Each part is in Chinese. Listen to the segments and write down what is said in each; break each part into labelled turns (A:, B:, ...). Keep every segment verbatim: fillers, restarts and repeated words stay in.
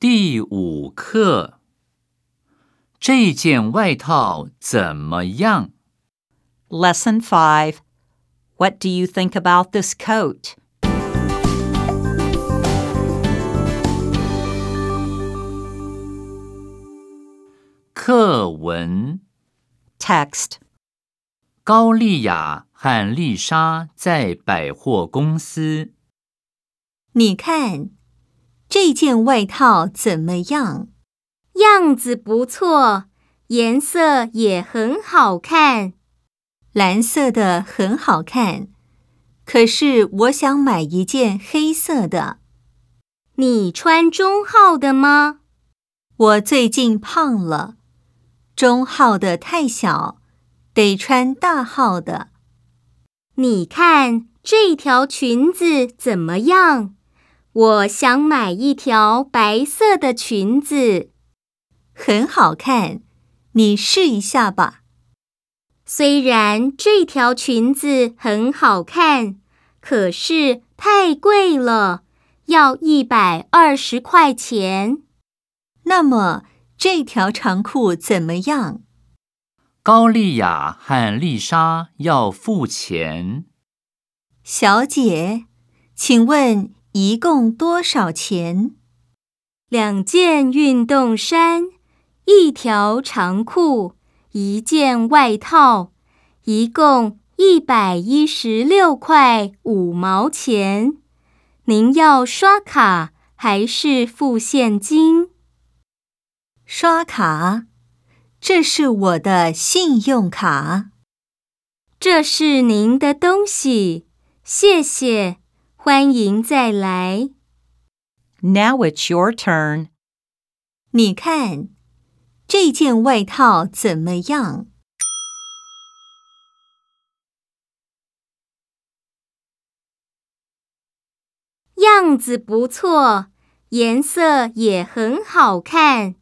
A: 第五课，这件外套怎么样？
B: Lesson five. What do you think about this coat?
A: 课文
B: Text.
A: 高丽雅和丽莎在百货公司。
C: 你看，这件外套怎么样？
D: 样子不错，颜色也很好看。
C: 蓝色的很好看，可是我想买一件黑色的。
D: 你穿中号的吗？
C: 我最近胖了，中号的太小，得穿大号的。
D: 你看这条裙子怎么样？我想买一条白色的裙子。
C: 很好看，你试一下吧。
D: 虽然这条裙子很好看，可是太贵了，要一百二十块钱。
C: 那么这条长裤怎么样？
A: 高丽雅和丽莎要付钱。
C: 小姐，请问一共多少钱？
D: 两件运动衫，一条长裤，一件外套，一共一百一十六块五毛钱。您要刷卡还是付现金？
C: 刷卡，这是我的信用卡。
D: 这是您的东西，谢谢，欢迎再来。
B: Now it's your turn.
C: 你看，这件外套怎么样？
D: 样子不错，颜色也很好看。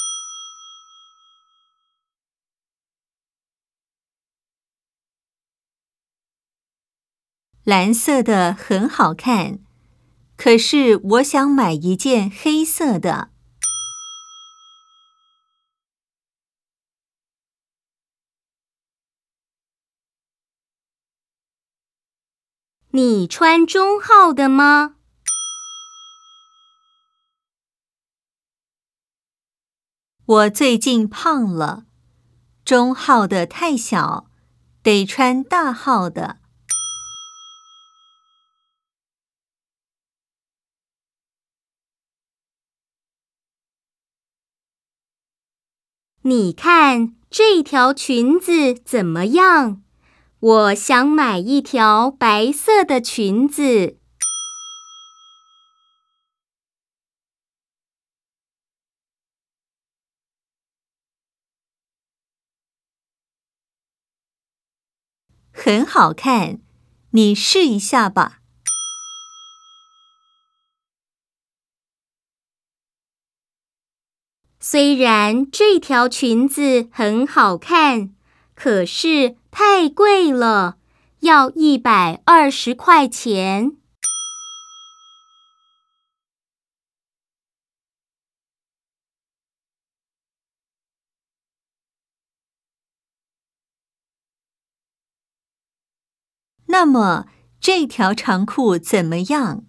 C: 蓝色的很好看，可是我想买一件黑色的。
D: 你穿中号的吗？
C: 我最近胖了，中号的太小，得穿大号的。
D: 你看这条裙子怎么样？我想买一条白色的裙子。
C: 很好看，你试一下吧。
D: 虽然这条裙子很好看，可是太贵了，要一百二十块钱。
C: 那么这条长裤怎么样？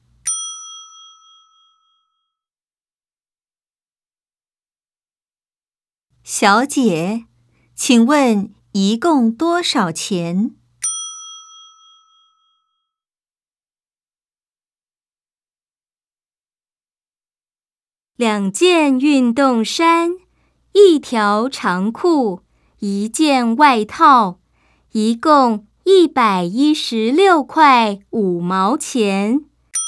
C: 小姐，请问一共多少钱？
D: 两件运动衫，一条长裤，一件外套，一共一百一十六块五毛钱。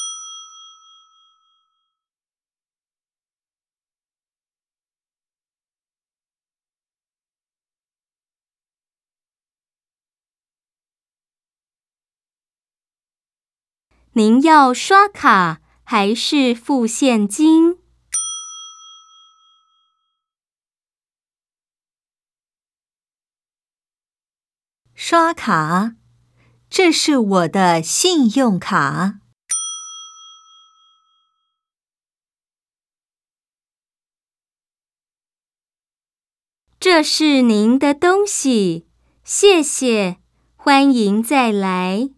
D: 您要刷卡还是付现金？
C: 刷卡，这是我的信用卡。
D: 这是您的东西，谢谢，欢迎再来。